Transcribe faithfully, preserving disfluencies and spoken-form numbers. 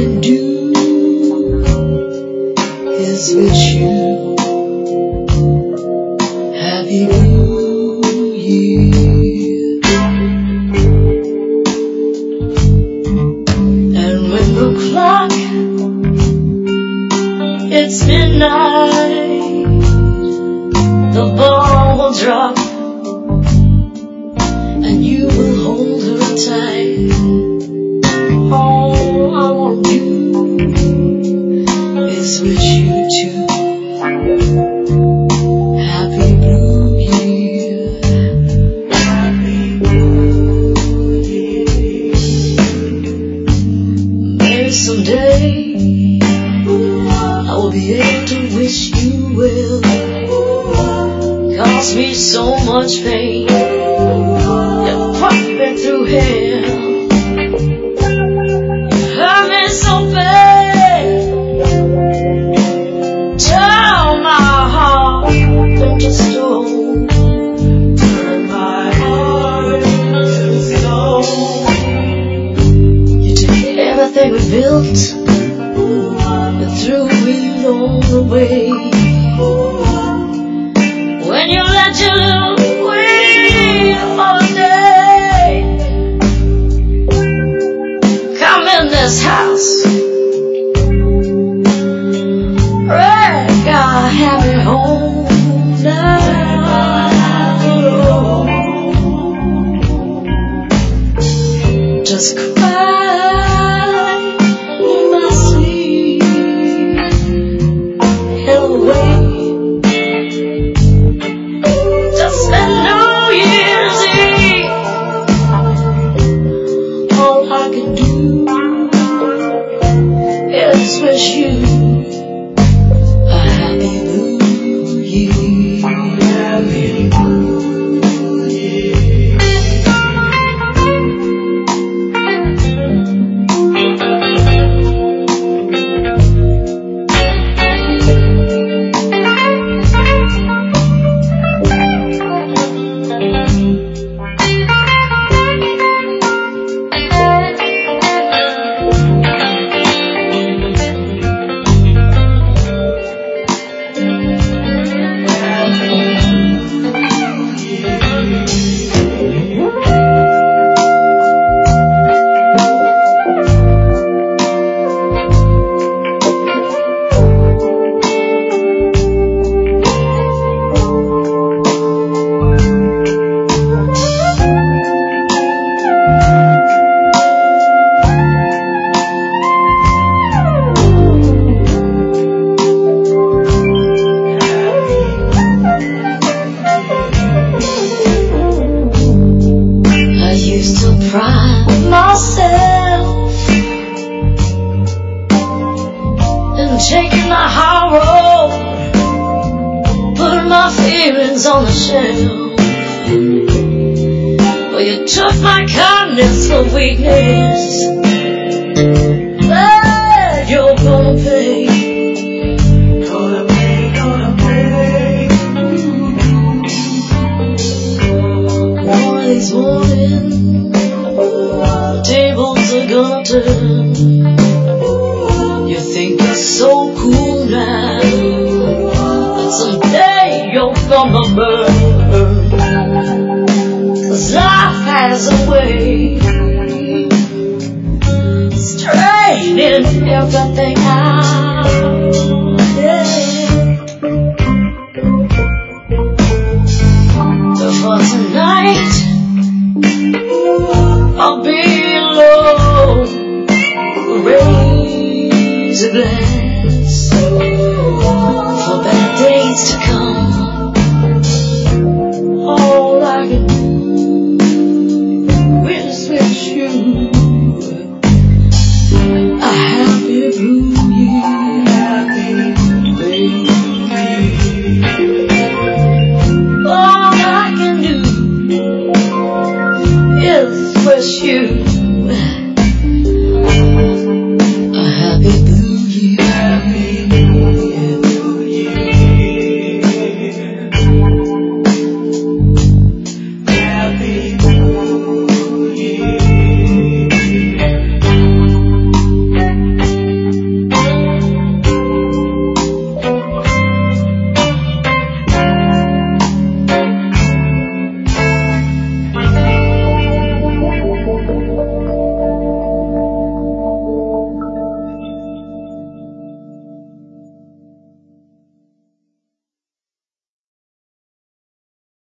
can do is wish you happy New Year. And when the clock hits midnight, the ball will drop and you will hold her tight. All I want to do is wish you to happy New Year. Happy New Year. Maybe someday I will be able to wish you well. Caused me so much pain, you put me through hell. You hurt me so bad, tore my heart into stone, turned my heart into stone. You took everything we built and threw it all away. When you let your little queen for a day come in this house, wreck our happy home now. Just cry in my sleep, hell away. Wish you a happy New Year. Happy New Year. Pride myself in taking the high road, putting my feelings on the shelf. Well, you took my kindness for weakness. Glad you're gonna pay. Gonna pay, gonna pay. One of these mornings tables are gonna turn. You think you're so cool now, but someday you're gonna burn. 'Cause life has a way straightening everything out. Yeah. So for tonight I'll be alone, raise a glass for better days to come. All I can do is wish you a happy New Year. Happy New Year. All I can do is wish you